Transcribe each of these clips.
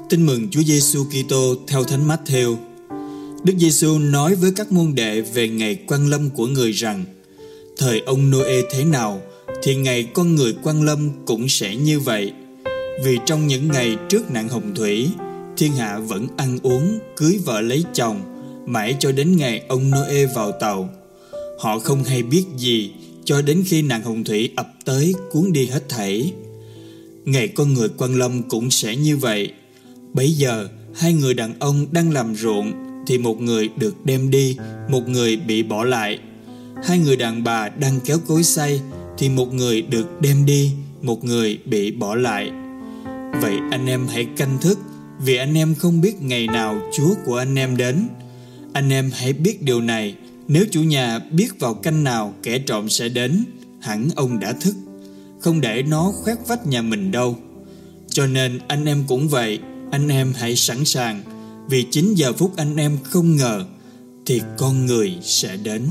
Tin mừng Chúa Giêsu Kitô theo Thánh Mát-thêu. Đức Giêsu nói với các môn đệ về ngày quang lâm của người rằng: thời ông Nô-ê thế nào thì ngày con người quang lâm cũng sẽ như vậy. Vì trong những ngày trước nạn hồng thủy, thiên hạ vẫn ăn uống, cưới vợ lấy chồng, mãi cho đến ngày ông Nô-ê vào tàu. Họ không hay biết gì cho đến khi nạn hồng thủy ập tới cuốn đi hết thảy. Ngày con người quang lâm cũng sẽ như vậy. Bấy giờ, hai người đàn ông đang làm ruộng thì một người được đem đi, một người bị bỏ lại. Hai người đàn bà đang kéo cối xay thì một người được đem đi, một người bị bỏ lại. Vậy anh em hãy canh thức, vì anh em không biết ngày nào Chúa của anh em đến. Anh em hãy biết điều này: nếu chủ nhà biết vào canh nào kẻ trộm sẽ đến, hẳn ông đã thức, không để nó khoét vách nhà mình đâu. Cho nên anh em cũng vậy, anh em hãy sẵn sàng, vì chính giờ phút anh em không ngờ thì con người sẽ đến.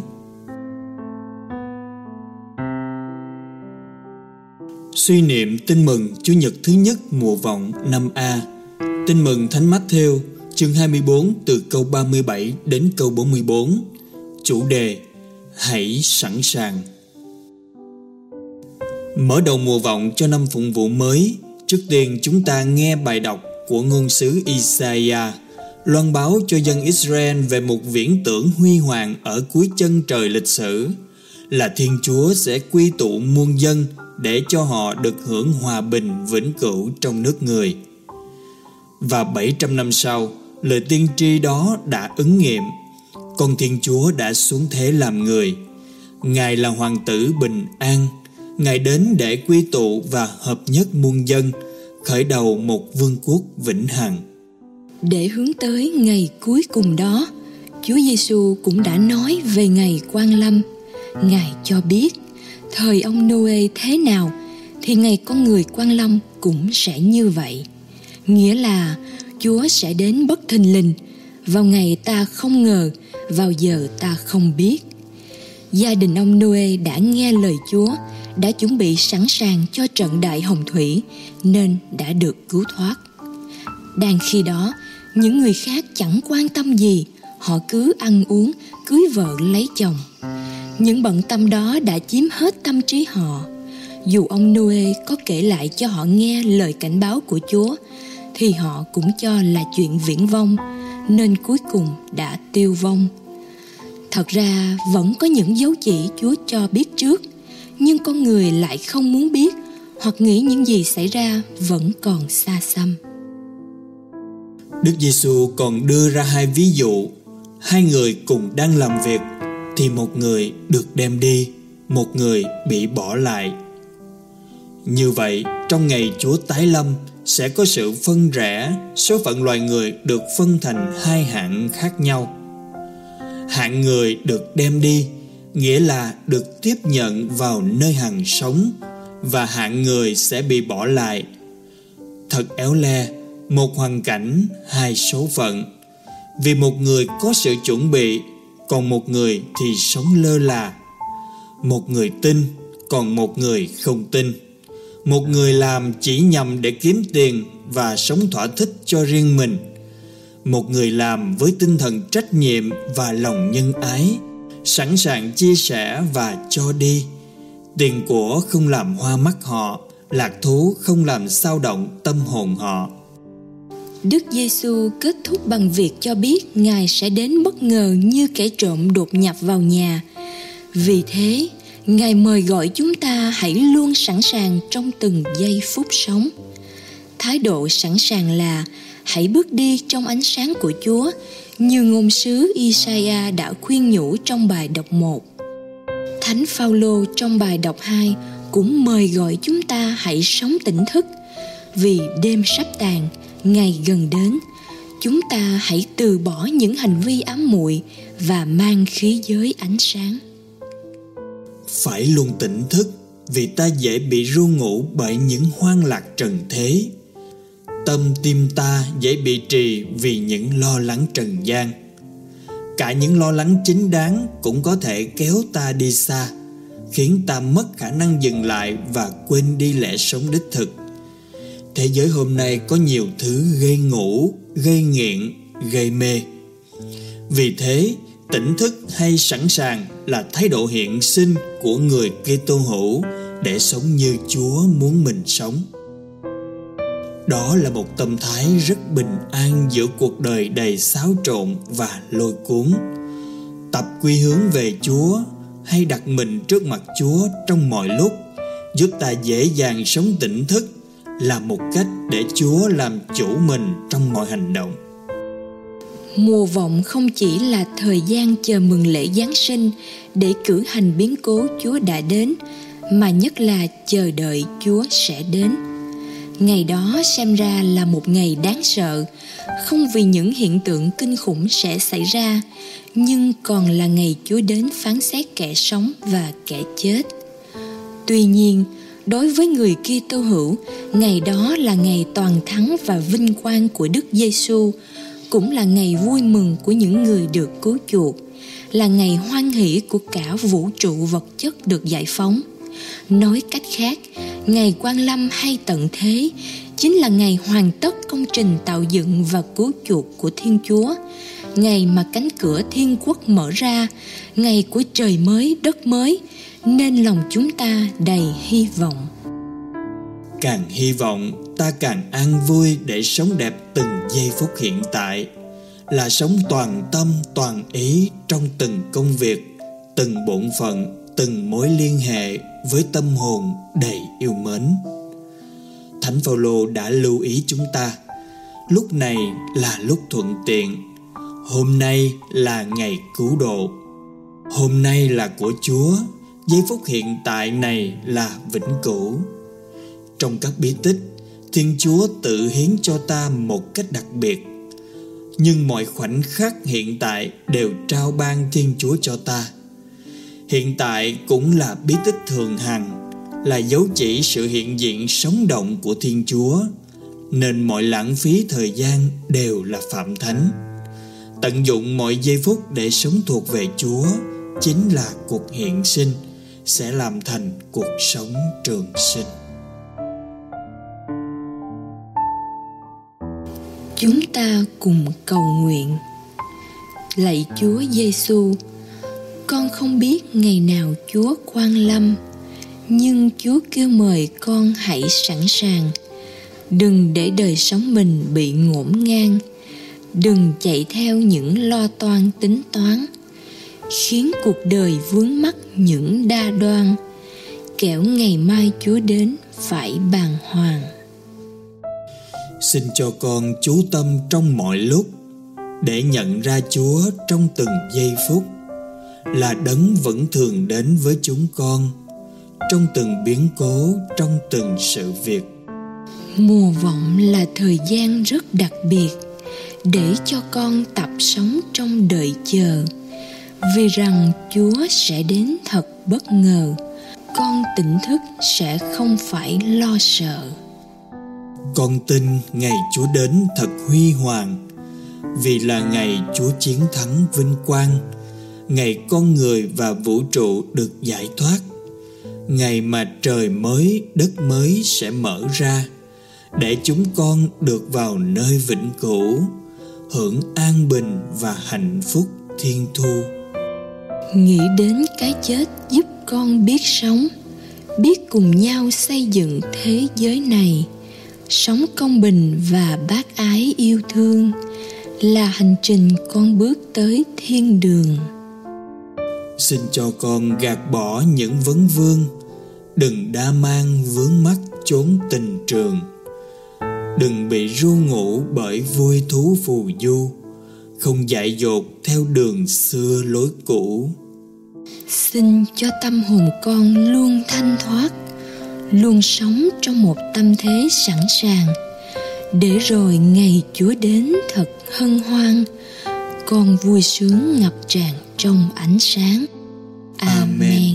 Suy niệm tin mừng Chủ nhật thứ nhất mùa vọng năm A. Tin mừng Thánh Mát-thêu, chương 24 từ câu 37 đến câu 44. Chủ đề: hãy sẵn sàng. Mở đầu mùa vọng cho năm phụng vụ mới, trước tiên chúng ta nghe bài đọc của ngôn sứ Isaiah, loan báo cho dân Israel về một viễn tưởng huy hoàng ở cuối chân trời lịch sử, là Thiên Chúa sẽ quy tụ muôn dân để cho họ được hưởng hòa bình vĩnh cửu trong nước người. Và 700 năm sau, lời tiên tri đó đã ứng nghiệm. Con Thiên Chúa đã xuống thế làm người. Ngài là Hoàng tử bình an. Ngài đến để quy tụ và hợp nhất muôn dân, khởi đầu một vương quốc vĩnh hằng. Để hướng tới ngày cuối cùng đó, Chúa Giêsu cũng đã nói về ngày quang lâm. Ngài cho biết thời ông Nô-ê thế nào thì ngày con người quang lâm cũng sẽ như vậy. Nghĩa là Chúa sẽ đến bất thình lình, vào ngày ta không ngờ, vào giờ ta không biết. Gia đình ông Nô-ê đã nghe lời Chúa, đã chuẩn bị sẵn sàng cho trận đại hồng thủy nên đã được cứu thoát. Đang khi đó, những người khác chẳng quan tâm gì, họ cứ ăn uống, cưới vợ lấy chồng. Những bận tâm đó đã chiếm hết tâm trí họ. Dù ông Nô-ê có kể lại cho họ nghe lời cảnh báo của Chúa, thì họ cũng cho là chuyện viển vông, nên cuối cùng đã tiêu vong. Thật ra vẫn có những dấu chỉ Chúa cho biết trước, nhưng con người lại không muốn biết, hoặc nghĩ những gì xảy ra vẫn còn xa xăm. Đức Giêsu còn đưa ra hai ví dụ. Hai người cùng đang làm việc thì một người được đem đi, một người bị bỏ lại. Như vậy, trong ngày Chúa tái lâm sẽ có sự phân rẽ, số phận loài người được phân thành hai hạng khác nhau. Hạng người được đem đi, nghĩa là được tiếp nhận vào nơi hằng sống, và hạng người sẽ bị bỏ lại. Thật éo le, một hoàn cảnh, hai số phận. Vì một người có sự chuẩn bị, còn một người thì sống lơ là. Một người tin, còn một người không tin. Một người làm chỉ nhằm để kiếm tiền và sống thỏa thích cho riêng mình. Một người làm với tinh thần trách nhiệm và lòng nhân ái, sẵn sàng chia sẻ và cho đi. Tiền của không làm hoa mắt họ, lạc thú không làm xao động tâm hồn họ. Đức Giêsu kết thúc bằng việc cho biết Ngài sẽ đến bất ngờ như kẻ trộm đột nhập vào nhà. Vì thế, Ngài mời gọi chúng ta hãy luôn sẵn sàng trong từng giây phút sống. Thái độ sẵn sàng là hãy bước đi trong ánh sáng của Chúa, như ngôn sứ Isaiah đã khuyên nhủ trong bài đọc 1. Thánh Phao-lô trong bài đọc 2 cũng mời gọi chúng ta hãy sống tỉnh thức, vì đêm sắp tàn, ngày gần đến. Chúng ta hãy từ bỏ những hành vi ám muội và mang khí giới ánh sáng. Phải luôn tỉnh thức, vì ta dễ bị ru ngủ bởi những hoang lạc trần thế. Tâm tim ta dễ bị trì vì những lo lắng trần gian. Cả những lo lắng chính đáng cũng có thể kéo ta đi xa, khiến ta mất khả năng dừng lại và quên đi lẽ sống đích thực. thế giới hôm nay có nhiều thứ gây ngủ, gây nghiện, gây mê. Vì thế, tỉnh thức hay sẵn sàng là thái độ hiện sinh của người Kitô hữu để sống như Chúa muốn mình sống. Đó là một tâm thái rất bình an giữa cuộc đời đầy xáo trộn và lôi cuốn. Tập quy hướng về Chúa hay đặt mình trước mặt Chúa trong mọi lúc giúp ta dễ dàng sống tỉnh thức, là một cách để Chúa làm chủ mình trong mọi hành động. Mùa vọng không chỉ là thời gian chờ mừng lễ Giáng sinh để cử hành biến cố Chúa đã đến, mà nhất là chờ đợi Chúa sẽ đến. Ngày đó xem ra là một ngày đáng sợ, không vì những hiện tượng kinh khủng sẽ xảy ra, nhưng còn là ngày Chúa đến phán xét kẻ sống và kẻ chết. Tuy nhiên, đối với người Kitô hữu, ngày đó là ngày toàn thắng và vinh quang của Đức Giêsu, cũng là ngày vui mừng của những người được cứu chuộc, là ngày hoan hỷ của cả vũ trụ vật chất được giải phóng. Nói cách khác, ngày Quan Lâm hay tận thế chính là ngày hoàn tất công trình tạo dựng và cứu chuộc của Thiên Chúa, ngày mà cánh cửa thiên quốc mở ra, ngày của trời mới đất mới, nên lòng chúng ta đầy hy vọng. Càng hy vọng, ta càng an vui để sống đẹp từng giây phút hiện tại, là sống toàn tâm toàn ý trong từng công việc, từng bổn phận, từng mối liên hệ với tâm hồn đầy yêu mến. Thánh Phaolô đã lưu ý chúng ta, lúc này là lúc thuận tiện, hôm nay là ngày cứu độ, hôm nay là của Chúa, giây phút hiện tại này là vĩnh cửu. Trong các bí tích, Thiên Chúa tự hiến cho ta một cách đặc biệt, nhưng mọi khoảnh khắc hiện tại đều trao ban Thiên Chúa cho ta. Hiện tại cũng là bí tích thường hằng, là dấu chỉ sự hiện diện sống động của Thiên Chúa, nên mọi lãng phí thời gian đều là phạm thánh. Tận dụng mọi giây phút để sống thuộc về Chúa chính là cuộc hiện sinh, sẽ làm thành cuộc sống trường sinh. Chúng ta cùng cầu nguyện. Lạy Chúa Giêsu, con không biết ngày nào Chúa Quan Lâm, nhưng Chúa kêu mời con hãy sẵn sàng. Đừng để đời sống mình bị ngổn ngang, đừng chạy theo những lo toan tính toán, khiến cuộc đời vướng mắc những đa đoan, kẻo ngày mai Chúa đến phải bàng hoàng. Xin cho con chú tâm trong mọi lúc để nhận ra Chúa trong từng giây phút, là đấng vẫn thường đến với chúng con trong từng biến cố, trong từng sự việc. Mùa vọng là thời gian rất đặc biệt để cho con tập sống trong đợi chờ, vì rằng Chúa sẽ đến thật bất ngờ. Con tỉnh thức sẽ không phải lo sợ. Con tin ngày Chúa đến thật huy hoàng, vì là ngày Chúa chiến thắng vinh quang, ngày con người và vũ trụ được giải thoát, ngày mà trời mới đất mới sẽ mở ra, để chúng con được vào nơi vĩnh cửu, hưởng an bình và hạnh phúc thiên thu. Nghĩ đến cái chết giúp con biết sống, biết cùng nhau xây dựng thế giới này, sống công bình và bác ái yêu thương, là hành trình con bước tới thiên đường. Xin cho con gạt bỏ những vấn vương, đừng đa mang vướng mắc chốn tình trường, đừng bị ru ngủ bởi vui thú phù du, không dại dột theo đường xưa lối cũ. Xin cho tâm hồn con luôn thanh thoát, luôn sống trong một tâm thế sẵn sàng, để rồi ngày Chúa đến thật hân hoan, con vui sướng ngập tràn trong ánh sáng. Amen.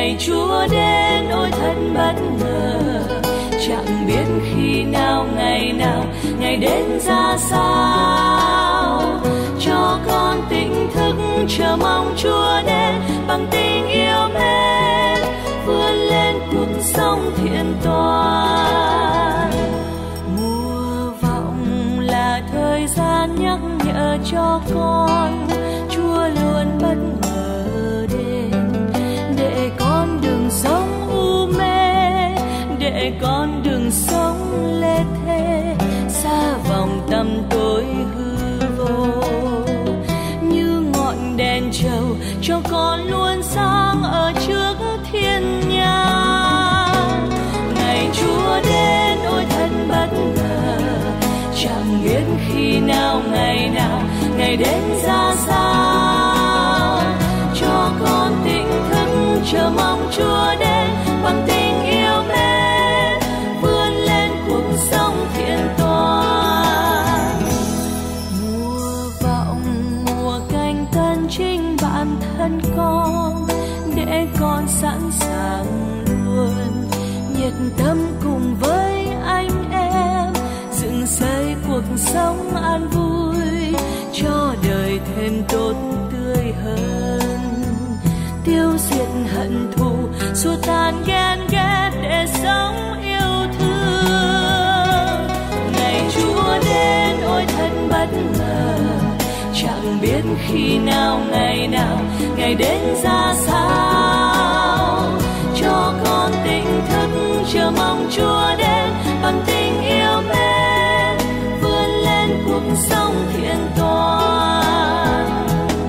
Ngày Chúa đến ôi thật bất ngờ, chẳng biết khi nào ngày đến ra sao. Cho con tỉnh thức chờ mong Chúa đến, bằng tình yêu mến vươn lên cuộc sống thiện toàn. Mùa vọng là thời gian nhắc nhở cho con, Chúa luôn bất ngờ đến, để con đừng sống u mê, để con đừng sống lê thê, xa vòng tăm tối hư vô. Như ngọn đèn trầu cho con luôn sáng ở trước thiên nhãn. Ngày Chúa đến ôi thật bất ngờ, chẳng biết khi nào ngày đến ra sao. Cho con tỉnh thức chờ mong Chúa đến, bằng tình yêu mến vươn lên cuộc sống thiện toàn. Mùa vọng mùa canh tân chính bản thân con, để con sẵn sàng luôn nhiệt tâm cùng với anh em, dựng xây cuộc sống an vui, cho đời thêm tốt tươi hơn. Tiêu diệt hận thù, xua tan ghen ghét để sống yêu thương. Ngày Chúa đến ôi thật bất ngờ, chẳng biết khi nào ngày đến ra sao. Cho con tỉnh thức chờ mong Chúa đến, bằng tình yêu mến vươn lên cuộc sống thiện toàn.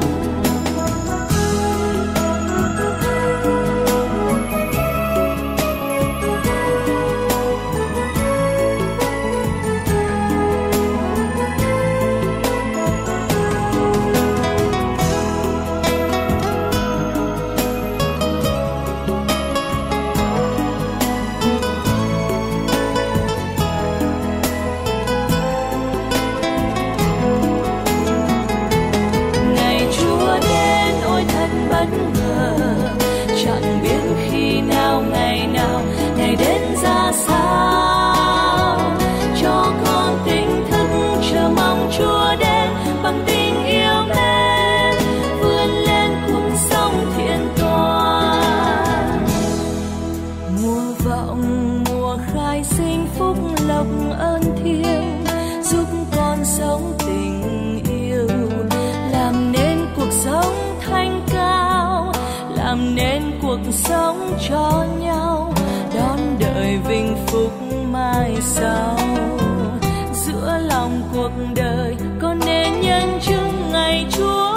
Chẳng biết khi nào ngày đến ra sao. Cho con tỉnh thức chờ mong Chúa đến, bằng tình yêu mến vươn lên cuộc sống thiện toàn. Mùa vọng mùa khai sinh phúc lộc ơn thiêng, giúp con sống tình yêu, làm nên cuộc sống thanh cao, làm nên cuộc sống cho nhau, đón đợi vinh phúc mai sau. Giữa lòng cuộc đời con nên nhân chứng ngày Chúa